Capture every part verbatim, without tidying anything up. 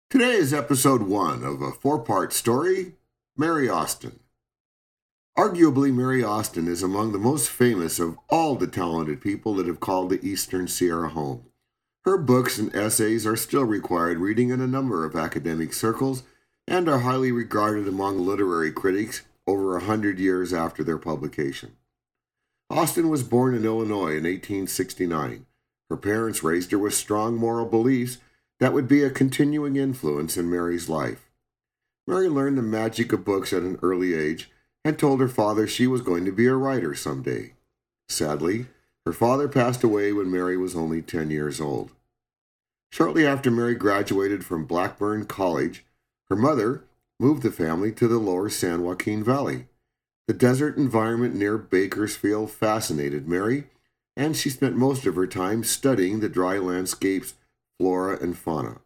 Today is episode one of a four-part story, Mary Austin. Arguably, Mary Austin is among the most famous of all the talented people that have called the Eastern Sierra home. Her books and essays are still required reading in a number of academic circles and are highly regarded among literary critics over a hundred years after their publication. Austin was born in Illinois in eighteen sixty-nine. Her parents raised her with strong moral beliefs that would be a continuing influence in Mary's life. Mary learned the magic of books at an early age and told her father she was going to be a writer someday. Sadly, her father passed away when Mary was only ten years old. Shortly after Mary graduated from Blackburn College, her mother moved the family to the lower San Joaquin Valley. The desert environment near Bakersfield fascinated Mary, and she spent most of her time studying the dry landscapes, flora, and fauna.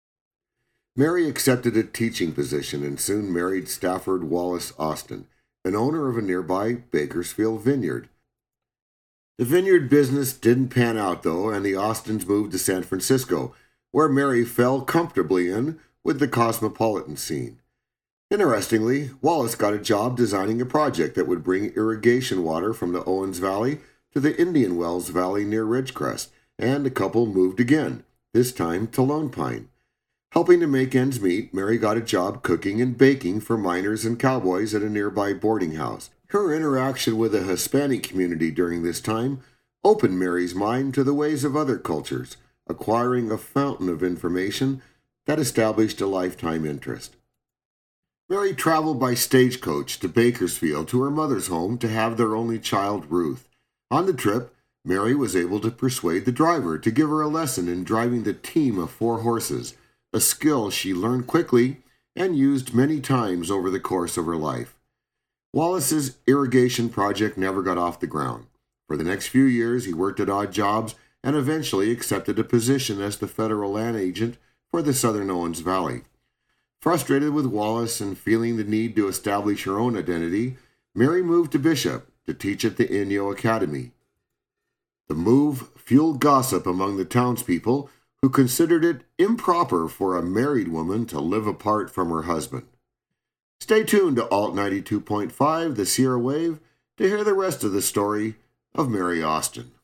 Mary accepted a teaching position and soon married Stafford Wallace Austin, an owner of a nearby Bakersfield vineyard. The vineyard business didn't pan out, though, and the Austins moved to San Francisco, where Mary fell comfortably in with the cosmopolitan scene. Interestingly, Wallace got a job designing a project that would bring irrigation water from the Owens Valley to the Indian Wells Valley near Ridgecrest, and the couple moved again, this time to Lone Pine. Helping to make ends meet, Mary got a job cooking and baking for miners and cowboys at a nearby boarding house. Her interaction with the Hispanic community during this time opened Mary's mind to the ways of other cultures, acquiring a fountain of information that established a lifetime interest. Mary traveled by stagecoach to Bakersfield to her mother's home to have their only child, Ruth. On the trip, Mary was able to persuade the driver to give her a lesson in driving the team of four horses, a skill she learned quickly and used many times over the course of her life. Wallace's irrigation project never got off the ground. For the next few years, he worked at odd jobs and eventually accepted a position as the federal land agent for the Southern Owens Valley. Frustrated with Wallace and feeling the need to establish her own identity, Mary moved to Bishop to teach at the Inyo Academy. The move fueled gossip among the townspeople, who considered it improper for a married woman to live apart from her husband. Stay tuned to Alt ninety-two point five, the Sierra Wave, to hear the rest of the story of Mary Austin.